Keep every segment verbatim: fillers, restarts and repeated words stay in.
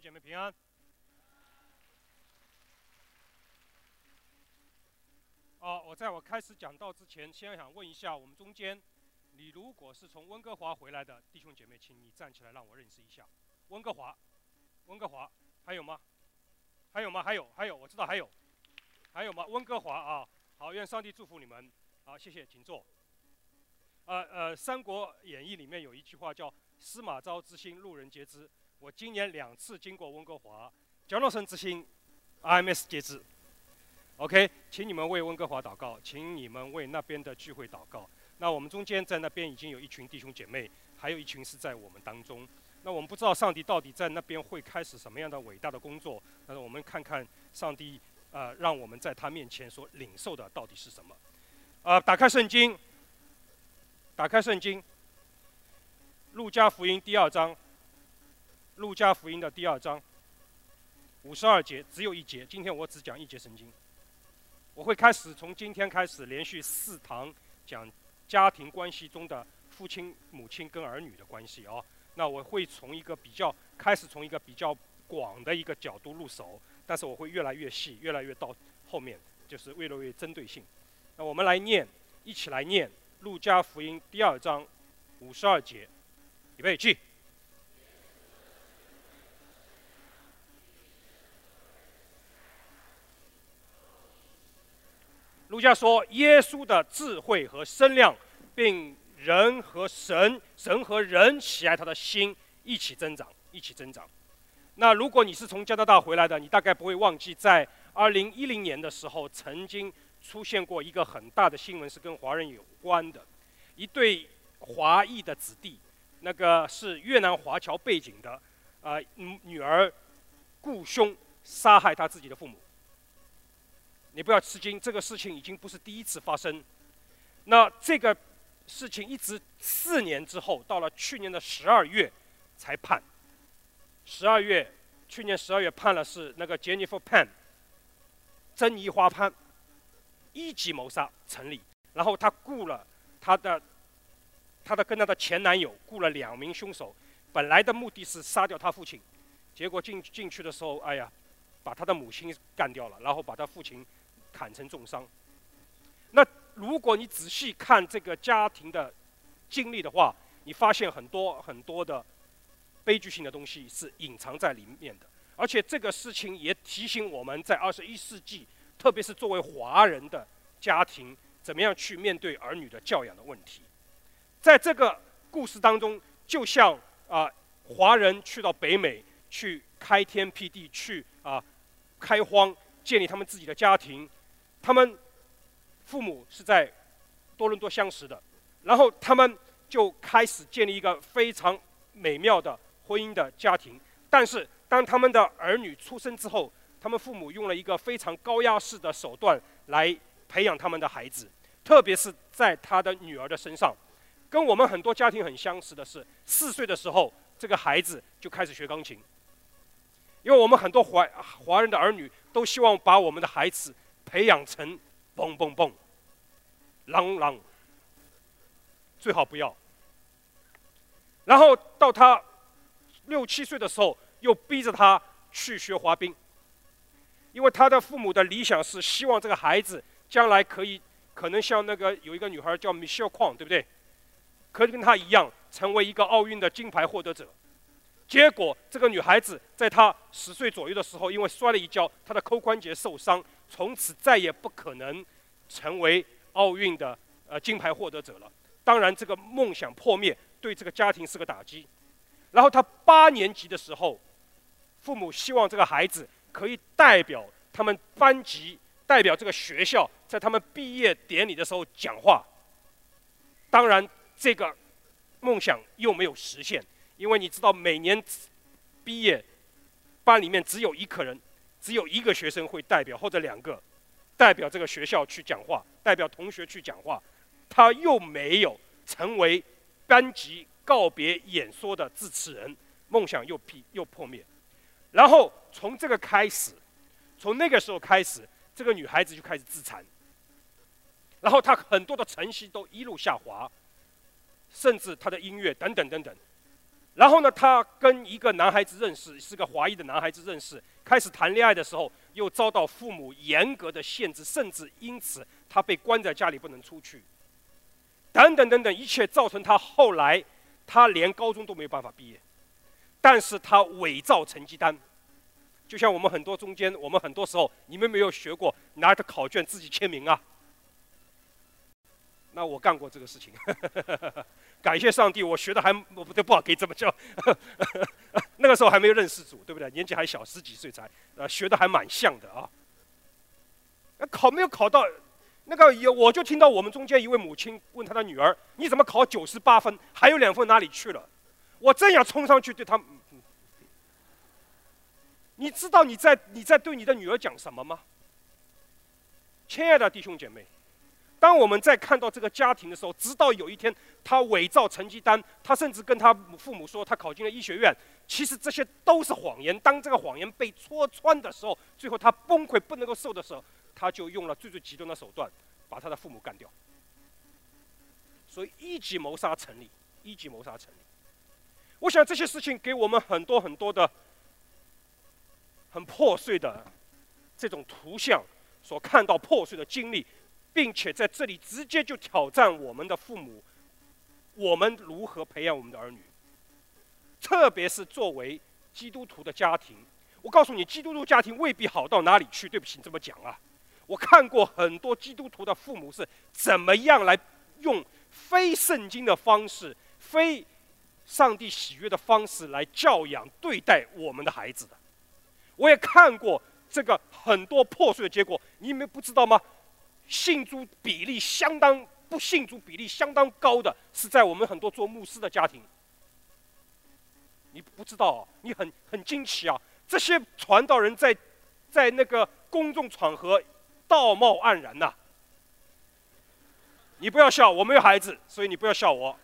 姐妹平安。哦，我在我开始讲道之前，先想问一下，我们中间，你如果是从温哥华回来的弟兄姐妹，请你站起来让我认识一下。温哥华，温哥华，还有吗？还有吗？还有，还有，我知道还有，还有吗？温哥华啊，好，愿上帝祝福你们。好，谢谢，请坐。呃呃，《三国演义》里面有一句话叫“司马昭之心，路人皆知”。我今年两次经过温哥华，蒋老生之心 ，I M S 皆知。OK， 请你们为温哥华祷告，请你们为那边的聚会祷告。那我们中间在那边已经有一群弟兄姐妹，还有一群是在我们当中。那我们不知道上帝到底在那边会开始什么样的伟大的工作，但是我们看看上帝呃让我们在他面前所领受的到底是什么。呃，打开圣经，打开圣经，路加福音第二章，路加福音的第二章，五十二节，只有一节，今天我只讲一节圣经。我会开始从今天开始连续四堂讲家庭关系中的父亲、母亲跟儿女的关系啊。那我会从一个比较开始从一个比较广的一个角度入手，但是我会越来越细，越来越到后面就是越来越针对性。那我们来念，一起来念路加福音第二章五十二节，预备起。路加说，耶稣的智慧和身量，并人和神、神和人喜爱他的心一起增长，一起增长。那如果你是从加拿大回来的，你大概不会忘记，在二零一零年的时候，曾经出现过一个很大的新闻，是跟华人有关的，一对华裔的子弟，那个是越南华侨背景的，呃，女儿雇凶杀害他自己的父母。你不要吃惊，这个事情已经不是第一次发生。那这个事情一直四年之后，到了去年的十二月才判。十二月，去年十二月判了是那个 Jennifer Pan， 珍妮花潘，一级谋杀成立。然后他雇了他的，他的跟他的前男友雇了两名凶手，本来的目的是杀掉他父亲，结果进进去的时候，哎呀，把他的母亲干掉了，然后把他父亲砍成重伤。那如果你仔细看这个家庭的经历的话，你发现很多很多的悲剧性的东西是隐藏在里面的。而且这个事情也提醒我们在二十一世纪，特别是作为华人的家庭，怎么样去面对儿女的教养的问题。在这个故事当中，就像啊、呃，华人去到北美去开天辟地，去啊、呃、开荒，建立他们自己的家庭。他们父母是在多伦多相识的，然后他们就开始建立一个非常美妙的婚姻的家庭。但是当他们的儿女出生之后，他们父母用了一个非常高压式的手段来培养他们的孩子，特别是在他的女儿的身上。跟我们很多家庭很相似的是，四岁的时候，这个孩子就开始学钢琴。因为我们很多华华人的儿女都希望把我们的孩子培养成蹦蹦蹦、啷啷，最好不要。然后到他六七岁的时候，又逼着他去学滑冰，因为他的父母的理想是希望这个孩子将来可以，可能像那个有一个女孩叫 Michelle Kwan， 对不对？可以跟他一样，成为一个奥运的金牌获得者。结果这个女孩子在她十岁左右的时候，因为摔了一跤，她的髋关节受伤，从此再也不可能成为奥运的呃金牌获得者了。当然，这个梦想破灭，对这个家庭是个打击。然后她八年级的时候，父母希望这个孩子可以代表他们班级、代表这个学校，在他们毕业典礼的时候讲话。当然，这个梦想又没有实现。因为你知道，每年毕业，班里面只有一个人，只有一个学生会代表，或者两个，代表这个学校去讲话，代表同学去讲话。他又没有成为班级告别演说的致辞人，梦想又破又破灭。然后从这个开始，从那个时候开始，这个女孩子就开始自残。然后她很多的成绩都一路下滑，甚至她的音乐等等等等。 然后呢，他跟一个男孩子认识，是个华裔的男孩子认识，开始谈恋爱的时候，又遭到父母严格的限制，甚至因此他被关在家里不能出去，等等等等，一切造成他后来他连高中都没有办法毕业，但是他伪造成绩单，就像我们很多中间，我们很多时候你们没有学过拿着考卷自己签名啊？那我干过这个事情，感谢上帝，我学的还我不对不好可以这么叫，那个时候还没有认识主，对不对？年纪还小，十几岁才，呃，学的还蛮像的啊。考没有考到，那个有我就听到我们中间一位母亲问她的女儿：“你怎么考九十八分？还有两分哪里去了？”我正要冲上去对她，你知道你在你在对你的女儿讲什么吗？亲爱的弟兄姐妹。当我们在看到这个家庭的时候，直到有一天他伪造成绩单，他甚至跟他父母说他考进了医学院，其实这些都是谎言。当这个谎言被戳穿的时候，最后他崩溃不能够受的时候，他就用了最最极端的手段，把他的父母干掉。所以一级谋杀成立，一级谋杀成立。我想这些事情给我们很多很多的很破碎的这种图像所看到破碎的经历。并且在这里直接就挑战我们的父母，我们如何培养我们的儿女，特别是作为基督徒的家庭。我告诉你，基督徒家庭未必好到哪里去。对不起，这么讲啊，我看过很多基督徒的父母是怎么样来用非圣经的方式、非上帝喜悦的方式来教养、对待我们的孩子的。我也看过这个很多破碎的结果，你们不知道吗？信主比例相当不信主比例相当高的是在我们很多做牧师的家庭。你不知道、啊，你很很惊奇啊！这些传道人在在那个公众场合道貌岸然呐、啊。你不要笑，我没有孩子，所以你不要笑我。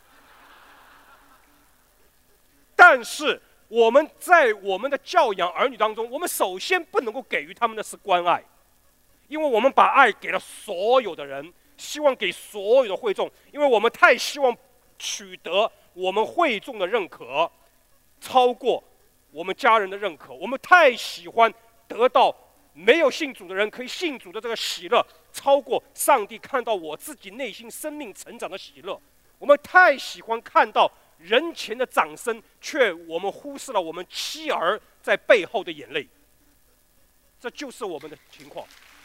但是我们在我们的教养儿女当中，我们首先不能够给予他们的是关爱。因为我们把爱给了所有的人，希望给所有的会众，因为我们太希望取得我们会众的认可，超过我们家人的认可。我们太喜欢得到没有信主的人可以信主的这个喜乐，超过上帝看到我自己内心生命成长的喜乐。我们太喜欢看到人前的掌声，却我们忽视了我们妻儿在背后的眼泪。这就是我们的情况。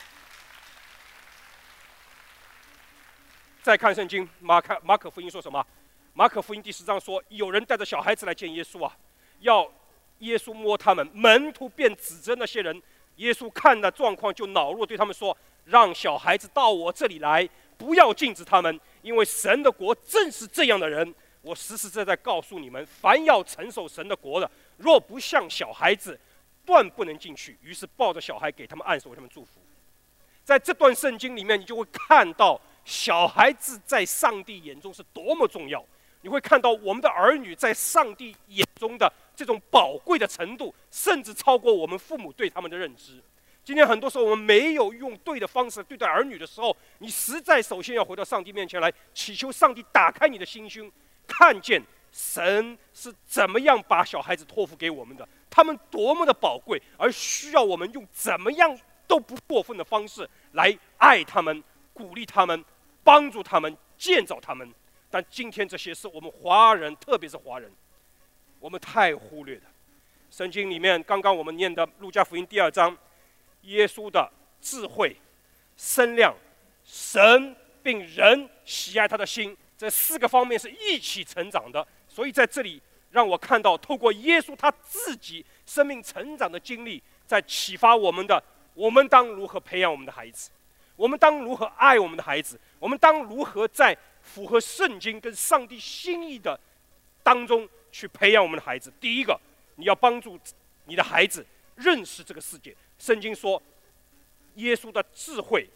再看圣经，马可马可福音说什么？马可福音第十章说，有人带着小孩子来见耶稣啊，要耶稣摸他们。门徒便指责那些人。耶稣看了状况就恼怒，对他们说：“让小孩子到我这里来，不要禁止他们，因为神的国正是这样的人。我实实在在告诉你们，凡要承受神的国的，若不像小孩子，断不能进去。”于是抱着小孩给他们按手，为他们祝福。在这段圣经里面，你就会看到小孩子在上帝眼中是多么重要。你会看到我们的儿女在上帝眼中的这种宝贵的程度，甚至超过我们父母对他们的认知。今天很多时候我们没有用对的方式对待儿女的时候，你实在首先要回到上帝面前来，祈求上帝打开你的心胸，看见神是怎么样把小孩子托付给我们的，他们多么的宝贵，而需要我们用怎么样都不过分的方式来爱他们、鼓励他们、帮助他们、建造他们。但今天这些是我们华人，特别是华人，我们太忽略了。圣经里面刚刚我们念的路加福音第二章，耶稣的智慧、身量、神并人喜爱他的心，这四个方面是一起成长的。所以在这里让我看到，透过耶稣他自己生命成长的经历，在启发我们的，我们当如何培养我们的孩子，我们当如何爱我们的孩子，我们当如何在符合圣经跟上帝心意的当中去培养我们的孩子。第一个，你要帮助你的孩子认识这个世界。圣经说，耶稣的智慧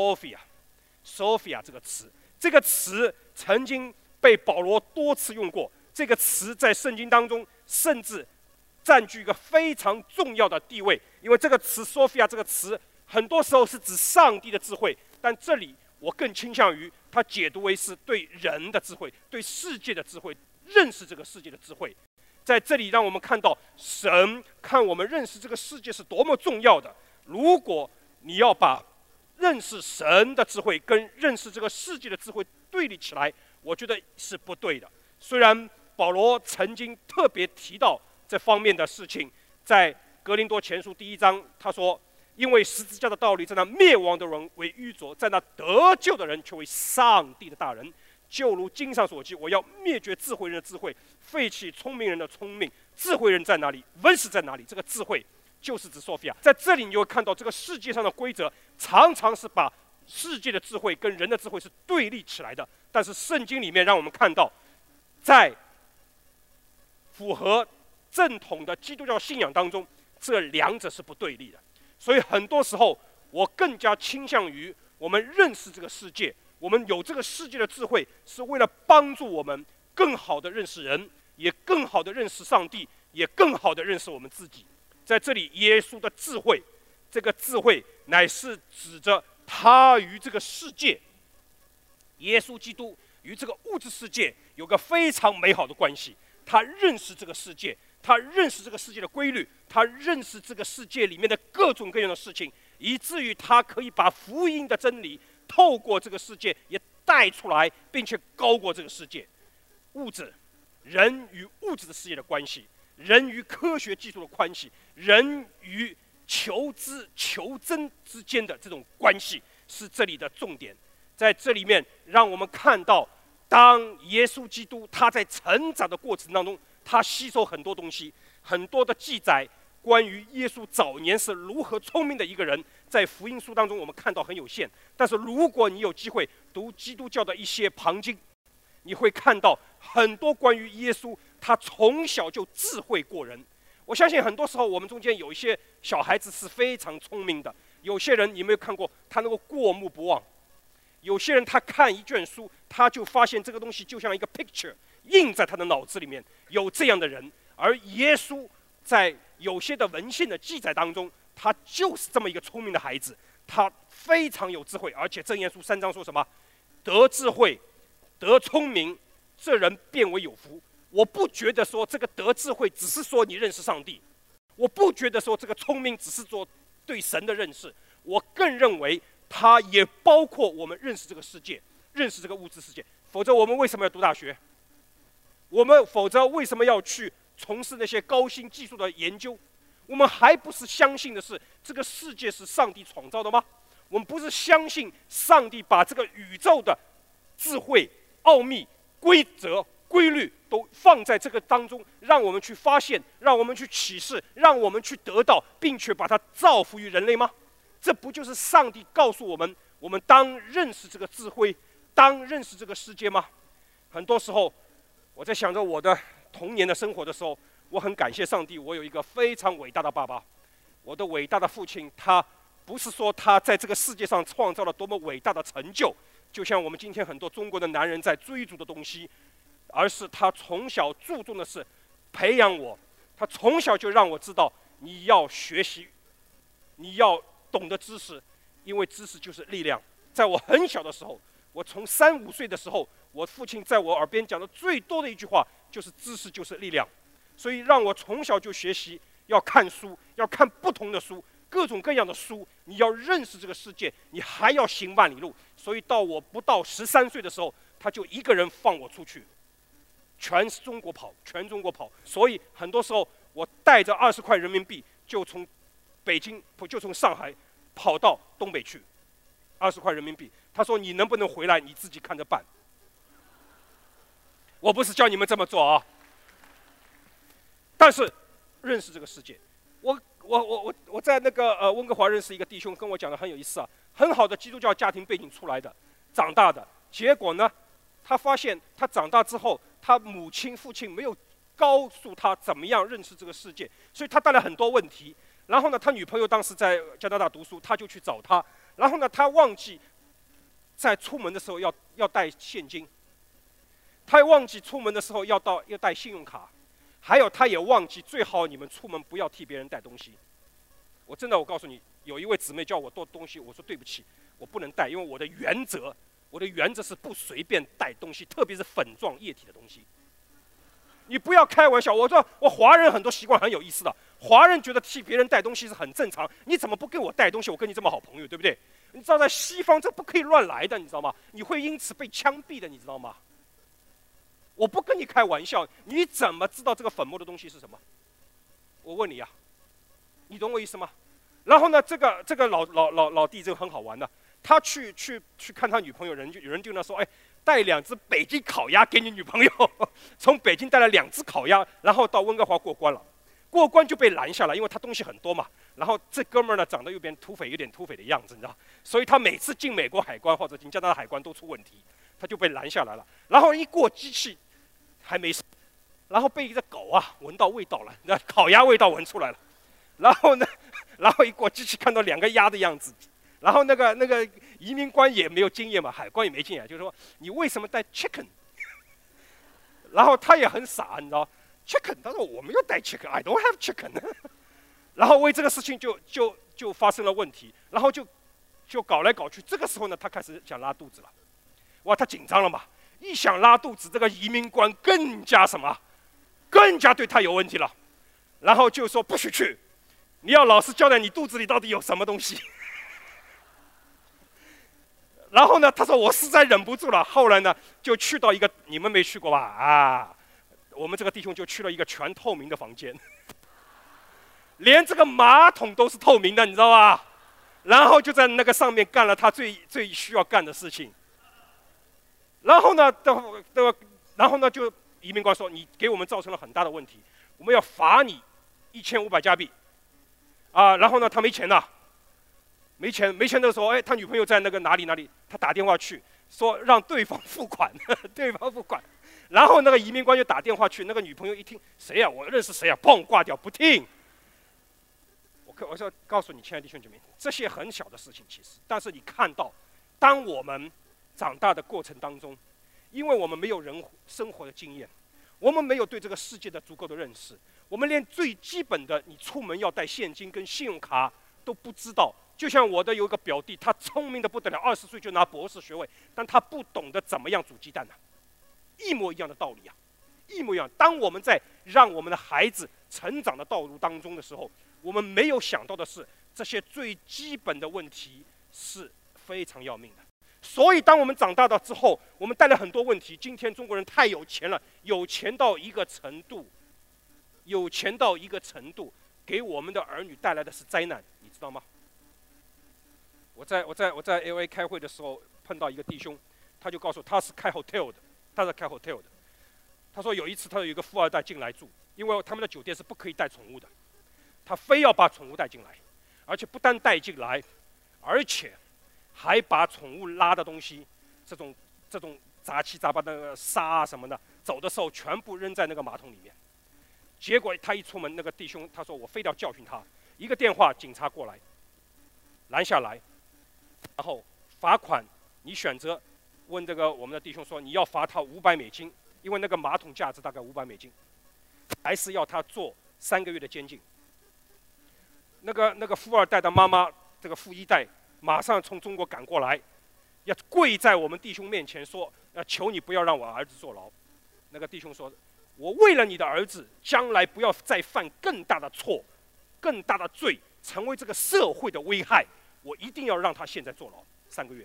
，Sophia，Sophia 这个词，这个词曾经被保罗多次用过。这个词在圣经当中甚至占据一个非常重要的地位，因为这个词 Sophia 这个词很多时候是指上帝的智慧，但这里我更倾向于它解读为是对人的智慧，对世界的智慧，认识这个世界的智慧。 在这里让我们看到神看我们认识这个世界是多么重要的。如果你要把认识神的智慧跟认识这个世界的智慧对立起来，我觉得是不对的。虽然保罗曾经特别提到这方面的事情，在格林多前书第一章他说，因为十字架的道理在那灭亡的人为愚拙，在那得救的人却为上帝的大人。就如经上所记，我要灭绝智慧人的智慧，废弃聪明人的聪明。智慧人在哪里？文士在哪里？这个智慧就是指索菲亚。在这里你就会看到，这个世界上的规则常常是把世界的智慧跟人的智慧是对立起来的。但是圣经里面让我们看到，在符合正统的基督教信仰当中，这两者是不对立的。所以很多时候，我更加倾向于我们认识这个世界。我们有这个世界的智慧，是为了帮助我们更好的认识人，也更好的认识上帝，也更好的认识我们自己。在这里，耶稣的智慧，这个智慧乃是指着他与这个世界，耶稣基督与这个物质世界有个非常美好的关系。他认识这个世界，他认识这个世界的规律，他认识这个世界里面的各种各样的事情，以至于他可以把福音的真理透过这个世界也带出来，并且高过这个世界。物质，人与物质的世界的关系，人与科学技术的关系，人与求知求真之间的这种关系，是这里的重点。在这里面让我们看到，当耶稣基督他在成长的过程当中，他吸收很多东西，很多的记载关于耶稣早年是如何聪明的一个人，在福音书当中我们看到很有限。但是如果你有机会读基督教的一些旁经，你会看到很多关于耶稣他从小就智慧过人。我相信很多时候我们中间有一些小孩子是非常聪明的，有些人你有没有看过他能够过目不忘？有些人他看一卷书，他就发现这个东西就像一个 picture 印在他的脑子里面，有这样的人。而耶稣在有些的文献的记载当中，他就是这么一个聪明的孩子，他非常有智慧。而且箴言书三章说什么？得智慧，得聪明，这人变为有福。我不觉得说这个得智慧只是说你认识上帝，我不觉得说这个聪明只是做对神的认识，我更认为它也包括我们认识这个世界，认识这个物质世界。否则我们为什么要读大学？我们否则为什么要去从事那些高新技术的研究？我们还不是相信的是这个世界是上帝创造的吗？我们不是相信上帝把这个宇宙的智慧、奥秘、规则、规律都放在这个当中，让我们去发现，让我们去启示，让我们去得到，并且把它造福于人类吗？这不就是上帝告诉我们，我们当认识这个智慧，当认识这个世界吗？很多时候，我在想着我的童年的生活的时候，我很感谢上帝，我有一个非常伟大的爸爸。我的伟大的父亲，他不是说他在这个世界上创造了多么伟大的成就，就像我们今天很多中国的男人在追逐的东西，而是他从小注重的是培养我。他从小就让我知道，你要学习，你要懂得知识，因为知识就是力量。在我很小的时候，我从三五岁的时候，我父亲在我耳边讲的最多的一句话就是知识就是力量。所以让我从小就学习要看书，要看不同的书，各种各样的书，你要认识这个世界，你还要行万里路。所以到我不到十三岁的时候，他就一个人放我出去，全中国跑，全中国跑。所以很多时候我带着二十块人民币，就从北京，就从上海跑到东北去，二十块人民币。他说你能不能回来，你自己看着办。我不是叫你们这么做啊，但是认识这个世界。我我我我我在那个呃温哥华认识一个弟兄，跟我讲的很有意思啊，很好的基督教家庭背景出来的，长大的，结果呢，他发现他长大之后，他母亲父亲没有告诉他怎么样认识这个世界，所以他带来很多问题。然后呢，他女朋友当时在加拿大读书，他就去找他。然后呢，他忘记在出门的时候要要带现金，他也忘记出门的时候要到要带信用卡。还有，他也忘记，最好你们出门不要替别人带东西。我真的，我告诉你，有一位姊妹叫我带东西，我说对不起，我不能带，因为我的原则，我的原则是不随便带东西，特别是粉状液体的东西。 你不要开玩笑。我说我华人很多习惯很有意思的，华人觉得替别人带东西是很正常，你怎么不给我带东西？我跟你这么好朋友，对不对？你知道在西方这不可以乱来的，你知道吗？你会因此被枪毙的，你知道吗？我不跟你开玩笑，你怎么知道这个粉末的东西是什么？我问你呀、啊，你懂我意思吗？然后呢，这个这个老老老老弟就很好玩的，他去去去看他女朋友，人就有人就那说，哎，带两只北京烤鸭给你女朋友，从北京带了两只烤鸭，然后到温哥华过关了，过关就被拦下来，因为他东西很多嘛。然后这哥们儿呢，长得有点土匪，有点土匪的样子，你知道，所以他每次进美国海关或者进加拿大海关都出问题，他就被拦下来了。然后一过机器，还没事，然后被一只狗啊闻到味道了，那烤鸭味道闻出来了。然后呢，然后一过机器看到两个鸭的样子，然后那个那个移民官也没有经验嘛，海关也没经验，就是说你为什么带 chicken？ 然后他也很傻，你知道 ，chicken， 他说我没有带 chicken，I don't have chicken 。然后为这个事情就就就发生了问题，然后就就搞来搞去。这个时候呢，他开始想拉肚子了，哇，他紧张了嘛，一想拉肚子，这个移民官更加什么，更加对他有问题了，然后就说不许去，你要老实交代你肚子里到底有什么东西。然后呢，他说我实在忍不住了，后来呢就去到一个你们没去过吧啊，我们这个弟兄就去了一个全透明的房间。连这个马桶都是透明的，你知道吧？然后就在那个上面干了他最最需要干的事情。然后呢，的的，然后呢，就移民官说你给我们造成了很大的问题，我们要罚你一千五百加币。啊，然后呢，他没钱了，没钱没钱的时候，哎，他女朋友在那个哪里哪里，他打电话去说让对方付款，对方付款。然后那个移民官就打电话去，那个女朋友一听谁呀、啊？我认识谁呀、啊？砰挂掉，不听。我说告诉你，亲爱的弟兄姐妹，这些很小的事情，其实，但是你看到，当我们长大的过程当中，因为我们没有人生活的经验，我们没有对这个世界的足够的认识，我们连最基本的你出门要带现金跟信用卡都不知道。就像我的有一个表弟，他聪明的不得了，二十岁就拿博士学位，但他不懂得怎么样煮鸡蛋呢、啊，一模一样的道理啊，一模一样。当我们在让我们的孩子成长的道路当中的时候，我们没有想到的是，这些最基本的问题是非常要命的。所以，当我们长大了之后，我们带来很多问题。今天中国人太有钱了，有钱到一个程度，有钱到一个程度，给我们的儿女带来的是灾难，你知道吗？我在我在我在 L A 开会的时候碰到一个弟兄，他就告诉我他是开 hotel 的，他是开 hotel 的。他说有一次他有一个富二代进来住，因为他们的酒店是不可以带宠物的。他非要把宠物带进来，而且不但带进来，而且还把宠物拉的东西，这种这种杂七杂八的沙啊什么的，走的时候全部扔在那个马桶里面。结果他一出门，那个弟兄他说我非要教训他，一个电话，警察过来，拦下来，然后罚款，你选择问这个我们的弟兄说你要罚他五百美金，因为那个马桶价值大概五百美金，还是要他坐三个月的监禁。那个那个富二代的妈妈，这个富一代马上从中国赶过来，要跪在我们弟兄面前说：“要求你不要让我儿子坐牢。”那个弟兄说：“我为了你的儿子将来不要再犯更大的错、更大的罪，成为这个社会的危害，我一定要让他现在坐牢三个月。”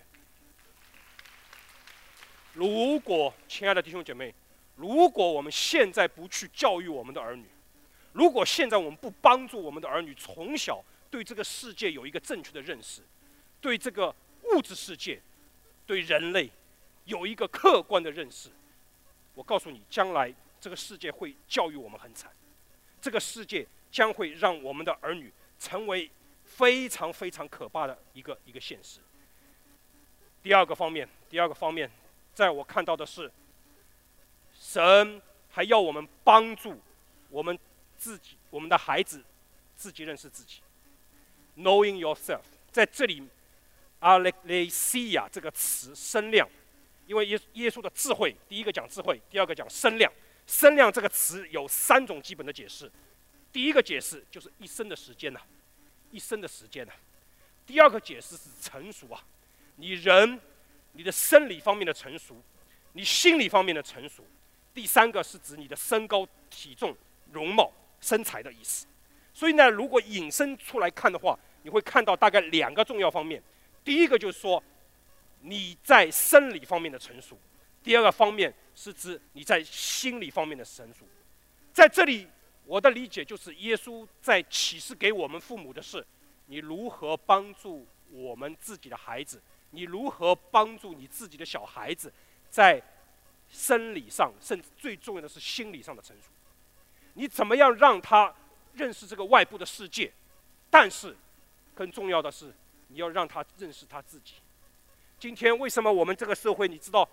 如果亲爱的弟兄姐妹，如果我们现在不去教育我们的儿女，如果现在我们不帮助我们的儿女从小对这个世界有一个正确的认识，对这个物质世界、对人类有一个客观的认识，我告诉你，将来这个世界会教育我们很惨，这个世界将会让我们的儿女成为非常非常可怕的一个一个现实。第二个方面，第二个方面，在我看到的是，神还要我们帮助我们自己，我们的孩子自己认识自己 ，knowing yourself。在这里，阿雷雷西亚这个词声量，因为耶耶稣的智慧，第一个讲智慧，第二个讲声量。声量这个词有三种基本的解释。第一个解释就是一生的时间呐、啊，一生的时间呐、啊。第二个解释是成熟啊，你人，你的生理方面的成熟，你心理方面的成熟。 第三个是指你的身高、体重、容貌、身材的意思。所以呢，如果引申出来看的话，你会看到大概两个重要方面。第一个就是说你在生理方面的成熟，第二个方面是指你在心理方面的成熟。在这里，我的理解就是耶稣在启示给我们父母的是：你如何帮助我们自己的孩子，你如何帮助你自己的小孩子在生理上，甚至最重要的是心理上的成熟。你怎么样让他认识这个外部的世界，但是更重要的是你要让他认识他自己。今天为什么我们这个社会，你知道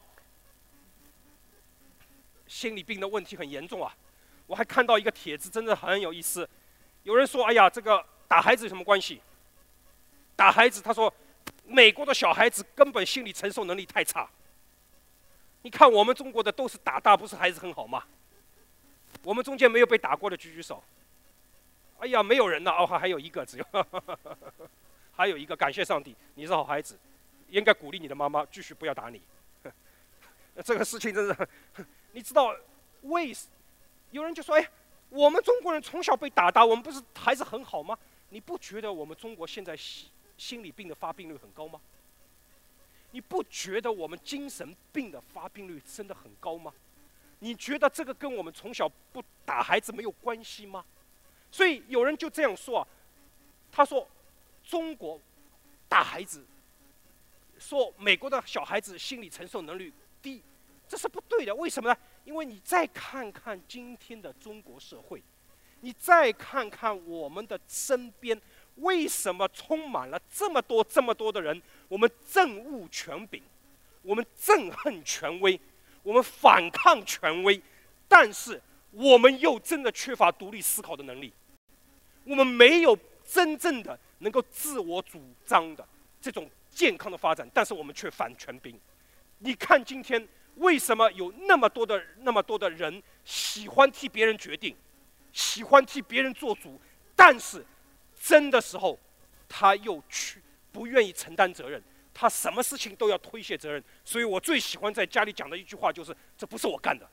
心理病的问题很严重啊？我还看到一个帖子，真的很有意思。有人说：“哎呀，这个打孩子有什么关系？打孩子，他说美国的小孩子根本心理承受能力太差。你看我们中国的都是打大，不是孩子很好吗？我们中间没有被打过的举举手。哎呀，没有人了哦，还有一个，只有还有一个，感谢上帝，你是好孩子，应该鼓励你的妈妈继续不要打你。这个事情真是，你知道为？有人就说：哎，我们中国人从小被打大，我们不是孩子很好吗？你不觉得我们中国现在心理病的发病率很高吗？你不觉得我们精神病的发病率真的很高吗？你觉得这个跟我们从小不打孩子没有关系吗？所以有人就这样说啊，他说中国打孩子，说美国的小孩子心理承受能力低，这是不对的。为什么呢？因为你再看看今天的中国社会，你再看看我们的身边，为什么充满了这么多这么多的人？我们憎恶权柄，我们憎恨权威，我们反抗权威，但是我们又真的缺乏独立思考的能力，我们没有真正的能够自我主张的这种健康的发展，但是我们却反权柄。你看今天为什么有那么多的那么多的人喜欢替别人决定，喜欢替别人做主，但是真的时候他又去不愿意承担责任，他什么事情都要推卸责任。所以我最喜欢在家里讲的一句话就是：这不是我干的。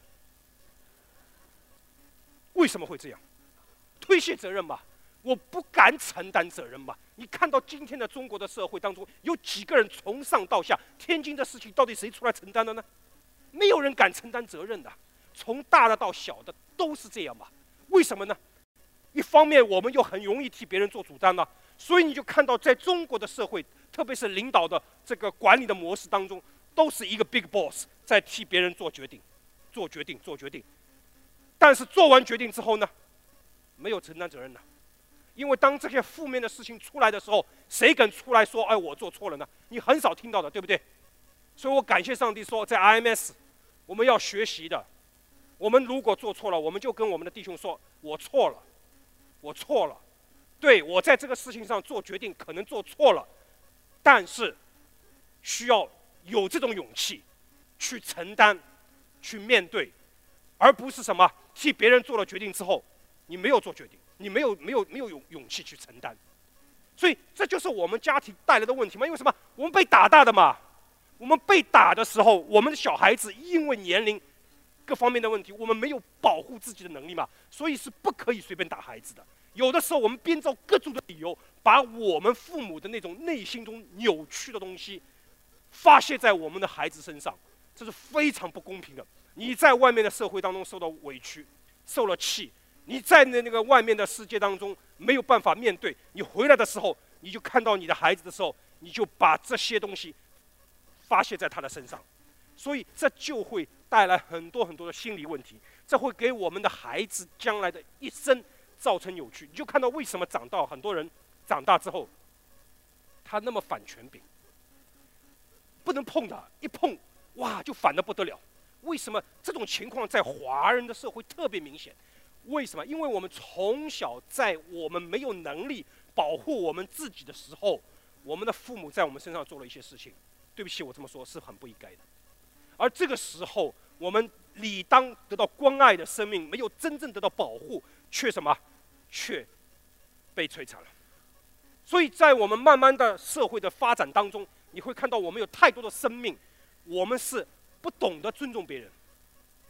为什么会这样？推卸责任吧，我不敢承担责任吧。你看到今天的中国的社会当中，有几个人从上到下，天津的事情到底谁出来承担的呢？没有人敢承担责任的，从大的到小的都是这样吧？为什么呢？一方面我们又很容易替别人做主张了，所以你就看到在中国的社会，特别是领导的这个管理的模式当中，都是一个 big boss 在替别人做决定，做决定，做决定。但是做完决定之后呢，没有承担责任了。因为当这些负面的事情出来的时候，谁敢出来说：“哎，我做错了呢？”你很少听到的，对不对？所以我感谢上帝说，在 I M S， 我们要学习的。我们如果做错了，我们就跟我们的弟兄说：“我错了，我错了。对，我在这个事情上做决定可能做错了，但是需要有这种勇气去承担、去面对，而不是什么替别人做了决定之后，你没有做决定。”你没有没有没有勇勇气去承担，所以这就是我们家庭带来的问题嘛。因为什么？我们被打大的嘛。我们被打的时候，我们的小孩子因为年龄各方面的问题，我们没有保护自己的能力嘛，所以是不可以随便打孩子的。有的时候我们编造各种的理由，把我们父母的那种内心中扭曲的东西发泄在我们的孩子身上，这是非常不公平的。你在外面的社会当中受到委屈，受了气。你在那个外面的世界当中没有办法面对，你回来的时候，你就看到你的孩子的时候，你就把这些东西发泄在他的身上，所以这就会带来很多很多的心理问题，这会给我们的孩子将来的一生造成扭曲。你就看到为什么长大很多人长大之后，他那么反权柄，不能碰他，一碰哇就反得不得了。为什么这种情况在华人的社会特别明显？为什么？因为我们从小在我们没有能力保护我们自己的时候，我们的父母在我们身上做了一些事情。对不起，我这么说是很不应该的。而这个时候，我们理当得到关爱的生命，没有真正得到保护，却什么？却被摧残了。所以在我们慢慢的社会的发展当中，你会看到我们有太多的生命，我们是不懂得尊重别人。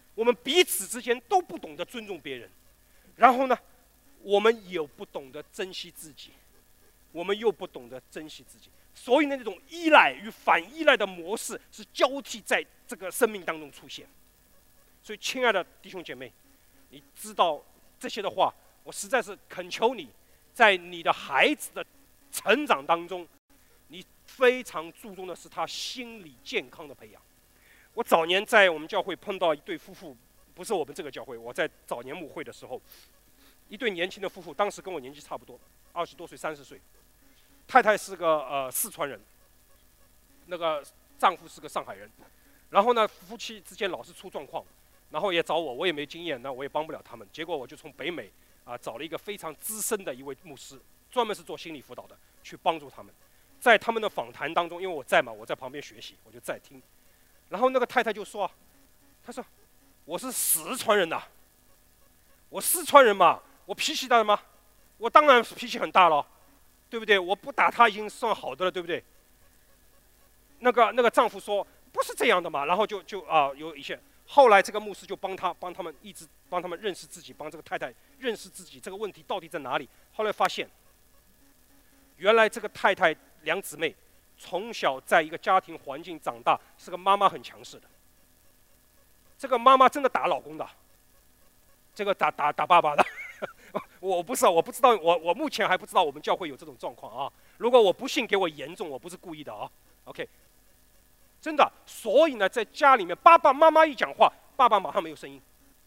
我们彼此之间都不懂得尊重别人，然后呢，我们也不懂得珍惜自己，我们又不懂得珍惜自己，所以呢，那种依赖与反依赖的模式是交替在这个生命当中出现。所以，亲爱的弟兄姐妹，你知道这些的话，我实在是恳求你，在你的孩子的成长当中，你非常注重的是他心理健康的培养。我早年在我们教会碰到一对夫妇，不是我们这个教会，我在早年牧会的时候，一对年轻的夫妇，当时跟我年纪差不多，二十多岁、三十岁，太太是个呃四川人，那个丈夫是个上海人，然后呢，夫妻之间老是出状况。然后也找我，我也没经验，那我也帮不了他们。结果我就从北美啊找了一个非常资深的一位牧师，专门是做心理辅导的，去帮助他们。在他们的访谈当中，因为我在嘛，我在旁边学习，我就在听。然后那个太太就说啊，她说我是四川人呐、啊，我四川人嘛，我脾气大吗？我当然脾气很大了，对不对？我不打他已经算好的了，对不对？那个那个丈夫说不是这样的嘛，然后就就啊有一些。后来这个牧师就帮他帮他们一直帮他们认识自己，帮这个太太认识自己这个问题到底在哪里。后来发现，原来这个太太两姊妹从小在一个家庭环境长大，是个妈妈很强势的。这个妈妈真的打老公的，这个打打打爸爸的。我不知道，我不知道，我我目前还不知道我们教会有这种状况啊。如果我不信，给我严重，我不是故意的啊。OK。真的，所以呢，在家里面，爸爸妈妈一讲话，爸爸马上没有声音。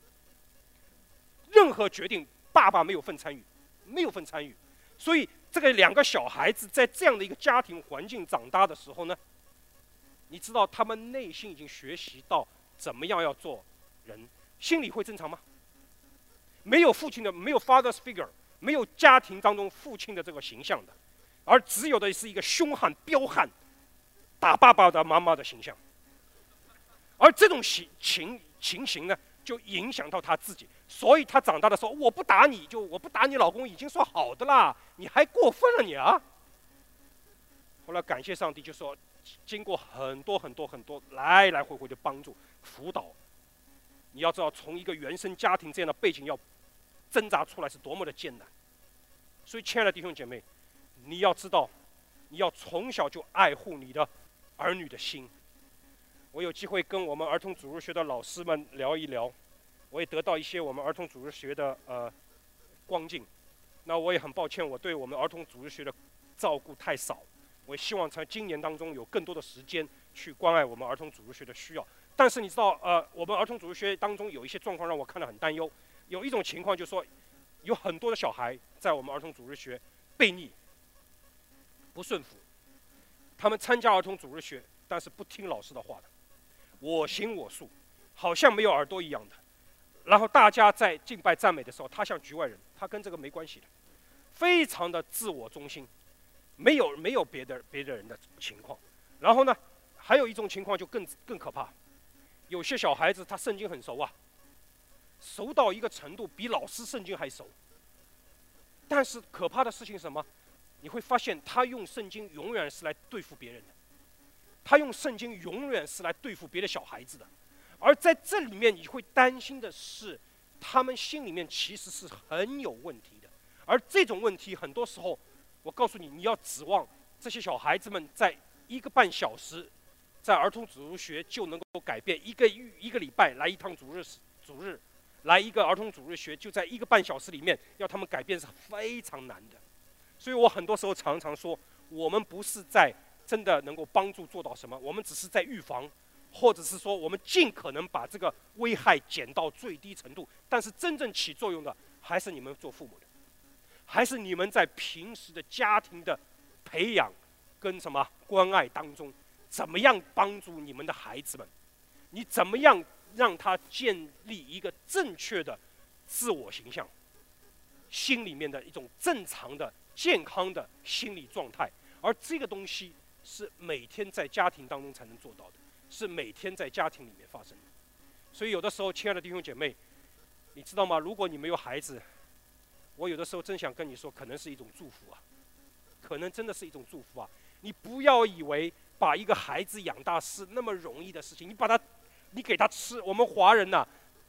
任何决定，爸爸没有份参与，没有份参与。所以，这个两个小孩子在这样的一个家庭环境长大的时候呢，你知道他们内心已经学习到怎么样要做人，心理会正常吗？没有父亲的，没有 father's figure， 没有家庭当中父亲的这个形象的，而只有的是一个凶悍彪悍。打爸爸的妈妈的形象，而这种情情情形呢，就影响到他自己，所以他长大的时候，我不打你就我不打你老公已经算好的啦，你还过分了你啊！后来感谢上帝，就说经过很多很多很多来来回回的帮助辅导，你要知道从一个原生家庭这样的背景要挣扎出来是多么的艰难，所以亲爱的弟兄姐妹，你要知道，你要从小就爱护你的儿女的心。我有机会跟我们儿童主日学的老师们聊一聊，我也得到一些我们儿童主日学的呃光景。那我也很抱歉，我对我们儿童主日学的照顾太少。我也希望在今年当中有更多的时间去关爱我们儿童主日学的需要。但是你知道，呃，我们儿童主日学当中有一些状况让我看得很担忧。有一种情况就是说，有很多的小孩在我们儿童主日学悖逆、不顺服。他们参加儿童主日学，但是不听老师的话的，我行我素，好像没有耳朵一样的。然后大家在敬拜赞美的时候，他像局外人，他跟这个没关系的，非常的自我中心，没有没有别的别的人的情况。然后呢，还有一种情况就更更可怕，有些小孩子他圣经很熟啊，熟到一个程度比老师圣经还熟。但是可怕的事情是什么？你会发现他用圣经永远是来对付别人的，他用圣经永远是来对付别的小孩子的。而在这里面你会担心的是，他们心里面其实是很有问题的。而这种问题很多时候，我告诉你，你要指望这些小孩子们在一个半小时在儿童主日学就能够改变，一个一个礼拜来一趟主日主日来一个儿童主日学，就在一个半小时里面要他们改变是非常难的。所以我很多时候常常说，我们不是在真的能够帮助做到什么，我们只是在预防，或者是说我们尽可能把这个危害减到最低程度。但是真正起作用的还是你们做父母的，还是你们在平时的家庭的培养跟什么关爱当中，怎么样帮助你们的孩子们？你怎么样让他建立一个正确的自我形象，心里面的一种正常的健康的心理状态？而这个东西是每天在家庭当中才能做到的，是每天在家庭里面发生的。所以有的时候，亲爱的弟兄姐妹，你知道吗？如果你没有孩子，我有的时候真想跟你说，可能是一种祝福啊，可能真的是一种祝福啊。你不要以为把一个孩子养大是那么容易的事情，你把他，你给他吃，我们华人呐、啊，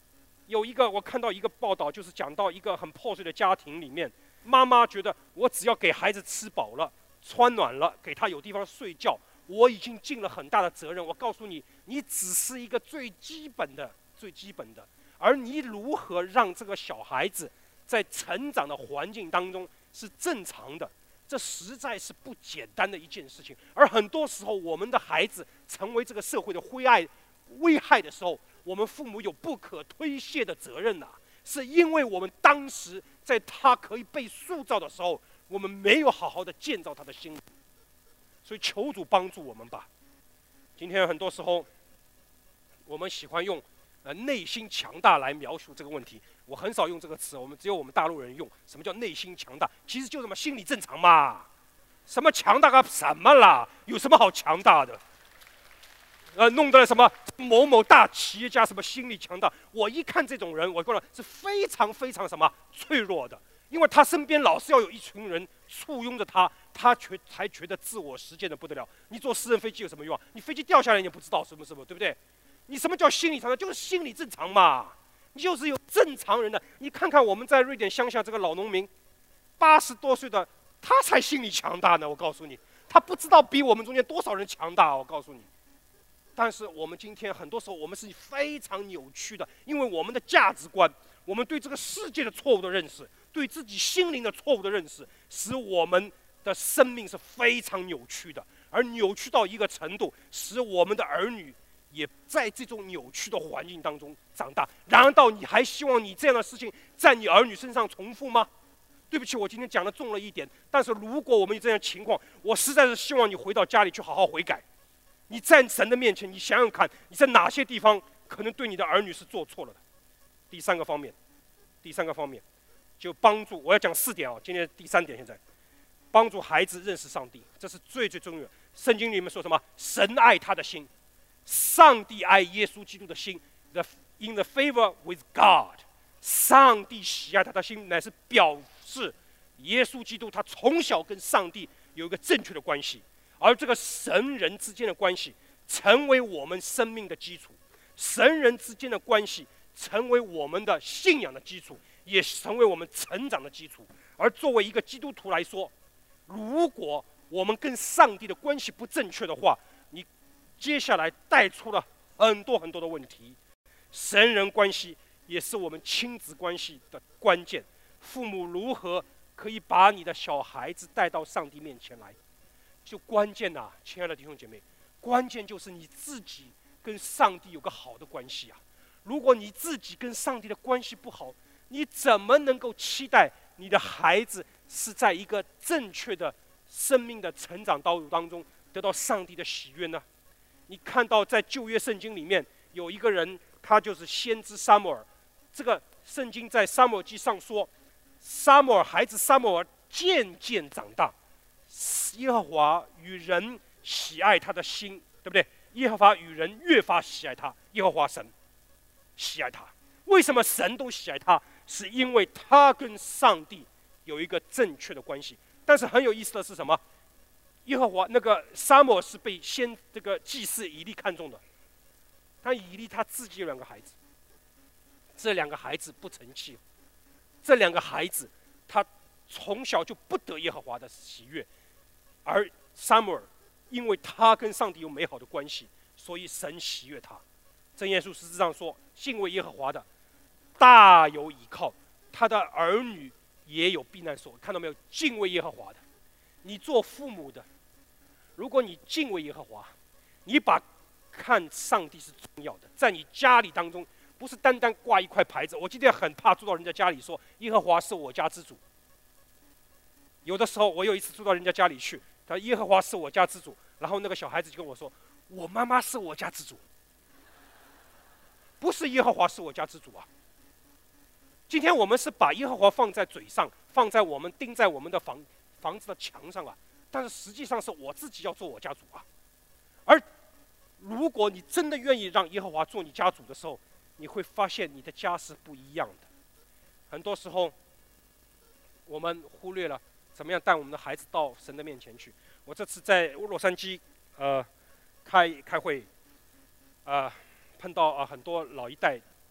有一个我看到一个报道，就是讲到一个很破碎的家庭里面，妈妈觉得我只要给孩子吃饱了、穿暖了，给他有地方睡觉，我已经尽了很大的责任。我告诉你，你只是一个最基本的、最基本的，而你如何让这个小孩子在成长的环境当中是正常的，这实在是不简单的一件事情。而很多时候，我们的孩子成为这个社会的灰暗危害的时候，我们父母有不可推卸的责任呐、啊，是因为我们当时在他可以被塑造的时候，我们没有好好的建造他的心。所以求主帮助我们吧。今天很多时候，我们喜欢用呃内心强大来描述这个问题，我很少用这个词，我们只有我们大陆人用。什么叫内心强大？其实就什么心理正常嘛。什么强大个什么啦？有什么好强大的？呃，弄得什么某某大企业家什么心理强大？我一看这种人，我觉得是非常非常什么脆弱的，因为他身边老是要有一群人簇拥着他，他觉才觉得自我实践的不得了。你坐私人飞机有什么用啊？你飞机掉下来你也不知道什么什么，对不对？你什么叫心理强大？就是心理正常嘛。你就是有正常人的。你看看我们在瑞典乡下这个老农民，八十多岁的他才心理强大呢。我告诉你，他不知道比我们中间多少人强大。我告诉你。但是我们今天很多时候我们是非常扭曲的，因为我们的价值观，我们对这个世界的错误的认识，对自己心灵的错误的认识，使我们的生命是非常扭曲的，而扭曲到一个程度，使我们的儿女也在这种扭曲的环境当中长大。难道你还希望你这样的事情在你儿女身上重复吗？对不起，我今天讲的重了一点，但是如果我们有这样的情况，我实在是希望你回到家里去好好悔改。你在神的面前，你想想看，你在哪些地方可能对你的儿女是做错了的？第三个方面，第三个方面，就帮助我要讲四点啊，今天第三点，现在帮助孩子认识上帝，这是最最重要的。圣经里面说什么？神爱他的心，上帝爱耶稣基督的心 ，the in the favor with God， 上帝喜爱他的心，乃是表示耶稣基督他从小跟上帝有一个正确的关系。而这个神人之间的关系成为我们生命的基础，神人之间的关系成为我们的信仰的基础，也成为我们成长的基础。而作为一个基督徒来说，如果我们跟上帝的关系不正确的话，你接下来带出了很多很多的问题。神人关系也是我们亲子关系的关键。父母如何可以把你的小孩子带到上帝面前来？就关键呐、啊，亲爱的弟兄姐妹，关键就是你自己跟上帝有个好的关系啊。如果你自己跟上帝的关系不好，你怎么能够期待你的孩子是在一个正确的生命的成长道路当中得到上帝的喜悦呢？你看到在旧约圣经里面有一个人，他就是先知撒母耳。这个圣经在撒母耳记上说，撒母耳孩子撒母耳渐渐长大。耶和华与人喜爱他的心，对不对？耶和华与人越发喜爱他，耶和华神喜爱他。为什么神都喜爱他？是因为他跟上帝有一个正确的关系。但是很有意思的是什么？耶和华那个撒母耳是被先这个祭司以利看中的，但以利他自己有两个孩子，这两个孩子不成器，这两个孩子他从小就不得耶和华的喜悦。而撒母耳，因为他跟上帝有美好的关系，所以神喜悦他。真耶稣实质上说，敬畏耶和华的，大有倚靠，他的儿女也有避难所。看到没有？敬畏耶和华的，你做父母的，如果你敬畏耶和华，你把看上帝是重要的，在你家里当中，不是单单挂一块牌子。我今天很怕住到人家家里说，耶和华是我家之主。有的时候，我有一次住到人家家里去，他说耶和华是我家之主，然后那个小孩子就跟我说，我妈妈是我家之主，不是耶和华是我家之主啊。今天我们是把耶和华放在嘴上，放在我们钉在我们的房房子的墙上啊，但是实际上是我自己要做我家主啊。而如果你真的愿意让耶和华做你家主的时候，你会发现你的家是不一样的。很多时候，我们忽略了怎么样带我们的孩子到神的面前去。我这次在洛杉矶，呃，开开会，呃，碰到啊、呃、很多老一代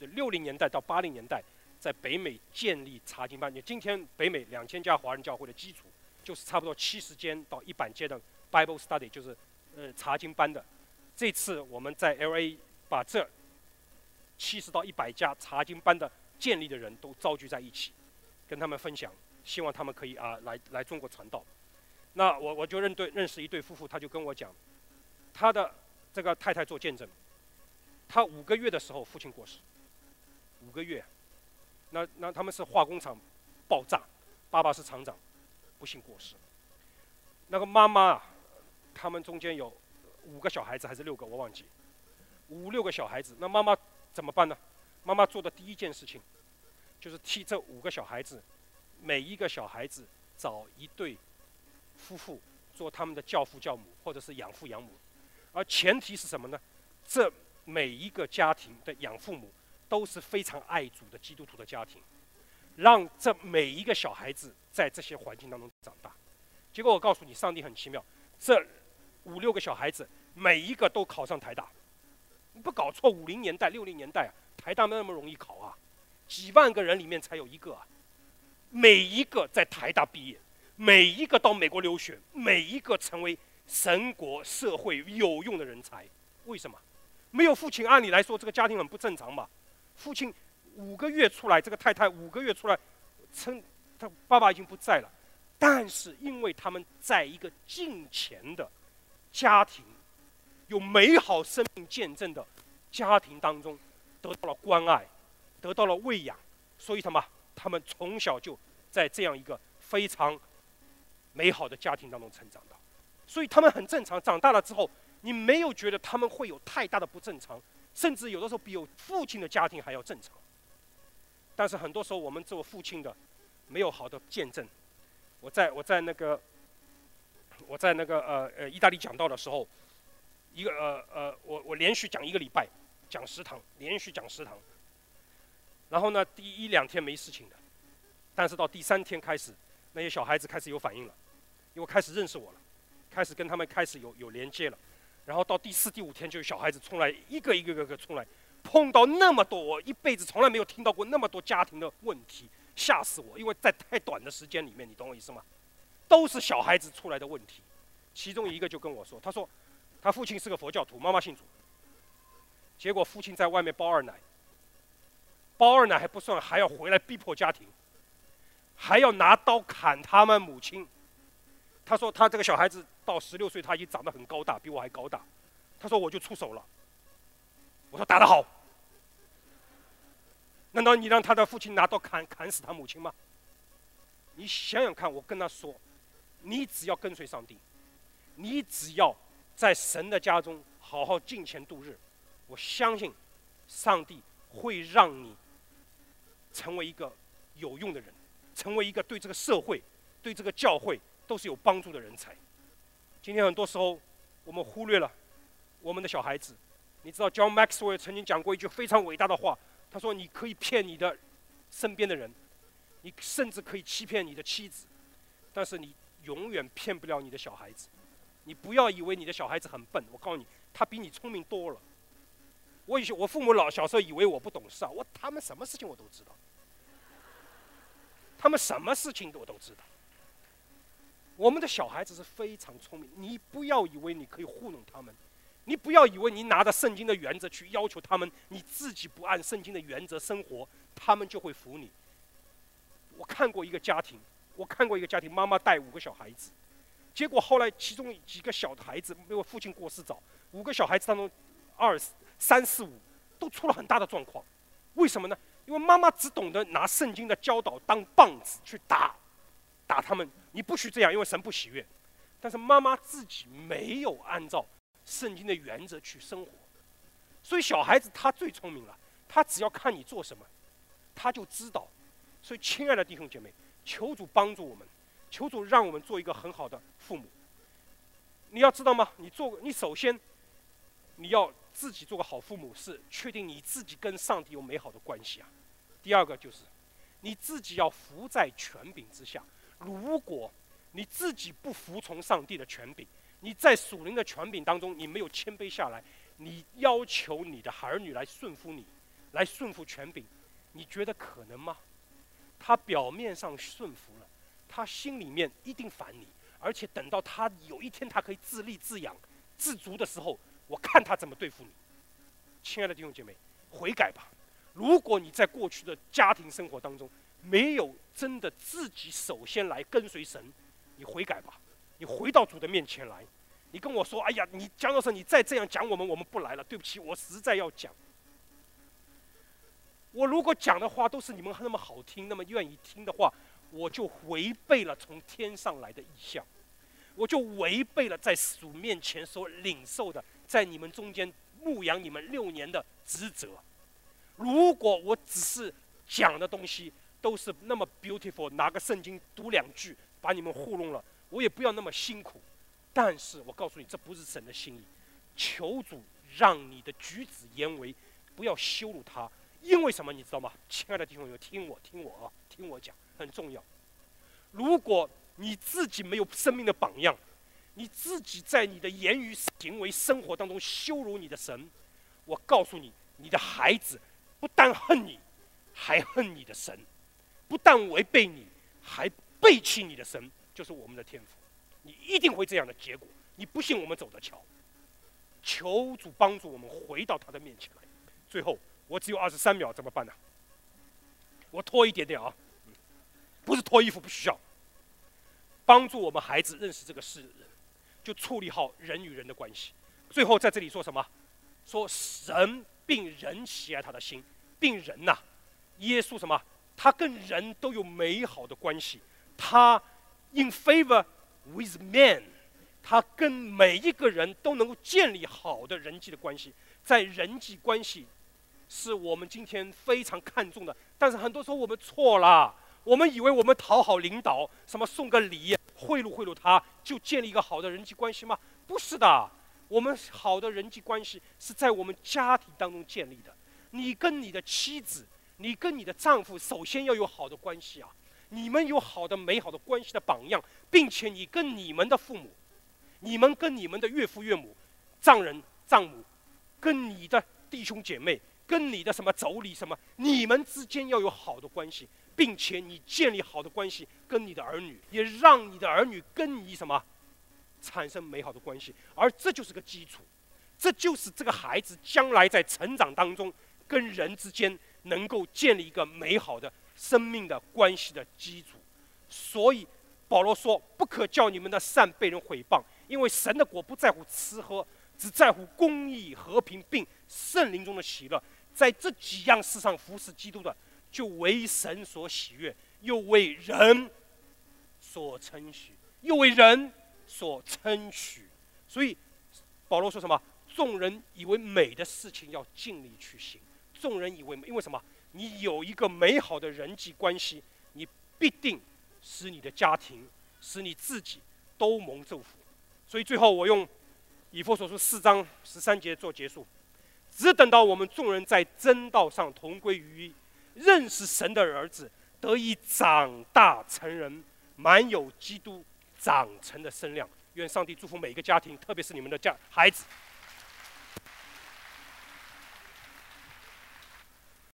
就六零年代到八零年代，在北美建立查经班。你今天北美两千家华人教会的基础，就是差不多七十间到一百间的 Bible Study， 就是呃查经班的。这次我们在 L A 把这七十到一百家查经班的建立的人都召集在一起，跟他们分享，希望他们可以啊来来中国传道。那我我就认对认识一对夫妇，他就跟我讲，他的这个太太做见证，他五个月的时候父亲过世，五个月，那那他们是化工厂爆炸，爸爸是厂长，不幸过世。那个妈妈，他们中间有五个小孩子还是六个我忘记，五六个小孩子，那妈妈怎么办呢？妈妈做的第一件事情，就是替这五个小孩子，每一个小孩子找一对夫妇做他们的教父教母，或者是养父养母，而前提是什么呢？这每一个家庭的养父母都是非常爱主的基督徒的家庭，让这每一个小孩子在这些环境当中长大。结果我告诉你，上帝很奇妙，这五六个小孩子每一个都考上台大。你不搞错，五零年代、六零年代啊，台大没那么容易考啊，几万个人里面才有一个啊，每一个在台大毕业，每一个到美国留学，每一个成为神国社会有用的人才。为什么？没有父亲，按理来说这个家庭很不正常嘛。父亲五个月出来，这个太太五个月出来，称他爸爸已经不在了，但是因为他们在一个敬虔的家庭，有美好生命见证的家庭当中，得到了关爱，得到了喂养，所以他们他们从小就在这样一个非常美好的家庭当中成长的，所以他们很正常。长大了之后，你没有觉得他们会有太大的不正常，甚至有的时候比有父亲的家庭还要正常。但是很多时候我们做父亲的没有好的见证。我在我在那个我在那个呃呃意大利讲道的时候，一个呃呃我我连续讲一个礼拜，讲十堂，连续讲十堂。然后呢，第一两天没事情的，但是到第三天开始，那些小孩子开始有反应了，因为开始认识我了，开始跟他们开始有有连接了。然后到第四、第五天，就有小孩子冲来，一个一个个个冲来，碰到那么多，我一辈子从来没有听到过那么多家庭的问题，吓死我！因为在太短的时间里面，你懂我意思吗？都是小孩子出来的问题。其中一个就跟我说，他说他父亲是个佛教徒，妈妈信主，结果父亲在外面包二奶，包二奶还不算，还要回来逼迫家庭，还要拿刀砍他们母亲。他说他这个小孩子到十六岁，他已经长得很高大，比我还高大。他说我就出手了。我说打得好。难道你让他的父亲拿刀砍砍死他母亲吗？你想想看，我跟他说，你只要跟随上帝，你只要在神的家中好好敬虔度日，我相信上帝会让你成为一个有用的人，成为一个对这个社会、对这个教会都是有帮助的人才。今天很多时候我们忽略了我们的小孩子。你知道 John Maxwell 曾经讲过一句非常伟大的话，他说你可以骗你的身边的人，你甚至可以欺骗你的妻子，但是你永远骗不了你的小孩子。你不要以为你的小孩子很笨，我告诉你，他比你聪明多了。我以前我父母老小时候以为我不懂事啊，我他们什么事情我都知道，他们什么事情我都知道。我们的小孩子是非常聪明，你不要以为你可以糊弄他们，你不要以为你拿着圣经的原则去要求他们，你自己不按圣经的原则生活，他们就会服你。我看过一个家庭，我看过一个家庭，妈妈带五个小孩子，结果后来其中几个小的孩子，因为父亲过世早，五个小孩子当中，二三四五都出了很大的状况。为什么呢？因为妈妈只懂得拿圣经的教导当棒子去打打他们，你不许这样，因为神不喜悦。但是妈妈自己没有按照圣经的原则去生活，所以小孩子他最聪明了，他只要看你做什么，他就知道。所以亲爱的弟兄姐妹，求主帮助我们，求主让我们做一个很好的父母。你要知道吗？你做，你首先你要自己做个好父母，是确定你自己跟上帝有美好的关系啊。第二个就是你自己要服在权柄之下。如果你自己不服从上帝的权柄，你在属灵的权柄当中你没有谦卑下来，你要求你的儿女来顺服你， 来顺服权柄，你觉得可能吗？他表面上顺服了，他心里面一定烦你，而且等到他有一天他可以自立自养、自足的时候，我看他怎么对付你。亲爱的弟兄姐妹，悔改吧！如果你在过去的家庭生活当中没有真的自己首先来跟随神，你悔改吧，你回到主的面前来。你跟我说：“哎呀，你江老师，你再这样讲我们，我们不来了。”对不起，我实在要讲。我如果讲的话都是你们那么好听、那么愿意听的话，我就违背了从天上来的意象，我就违背了在主面前所领受的，在你们中间牧养你们六年的职责。如果我只是讲的东西都是那么 beautiful， 拿个圣经读两句把你们糊弄了，我也不要那么辛苦。但是我告诉你，这不是神的心意。求主让你的举止言为不要羞辱他。因为什么你知道吗？亲爱的弟兄们，听我听我啊，听我讲，很重要。如果你自己没有生命的榜样，你自己在你的言语、行为、生活当中羞辱你的神，我告诉你，你的孩子不但恨你，还恨你的神；不但违背你，还背弃你的神，就是我们的天父。你一定会这样的结果。你不信，我们走着瞧。求主帮助我们回到他的面前来。最后。我只有二十三秒，怎么办呢？我拖一点点啊，不是脱衣服，不需要。帮助我们孩子认识这个世人，就处理好人与人的关系。最后在这里说什么？说神并人喜爱他的心，并人呐、啊，耶稣什么？他跟人都有美好的关系，他 in favor with men， 他跟每一个人都能够建立好的人际的关系，在人际关系。是我们今天非常看重的，但是很多时候我们错了，我们以为我们讨好领导，什么送个礼，贿赂贿赂他，就建立一个好的人际关系吗？不是的，我们好的人际关系是在我们家庭当中建立的。你跟你的妻子，你跟你的丈夫，首先要有好的关系啊，你们有好的美好的关系的榜样，并且你跟你们的父母，你们跟你们的岳父岳母、丈人丈母，跟你的弟兄姐妹。跟你的什么妯娌什么，你们之间要有好的关系，并且你建立好的关系跟你的儿女，也让你的儿女跟你什么产生美好的关系，而这就是个基础，这就是这个孩子将来在成长当中跟人之间能够建立一个美好的生命的关系的基础。所以保罗说，不可叫你们的善被人毁谤，因为神的国不在乎吃喝，只在乎公义、和平，并圣灵中的喜乐。在这几样事上服侍基督的，就为神所喜悦，又为人所称许，又为人所称许。所以保罗说什么？众人以为美的事情要尽力去行。众人以为美，因为什么？你有一个美好的人际关系，你必定使你的家庭、使你自己都蒙祝福。所以最后我用以弗所书四章十三节做结束。只等到我们众人在真道上同归于一，认识神的儿子，得以长大成人，满有基督长成的身量。愿上帝祝福每一个家庭，特别是你们的家孩子。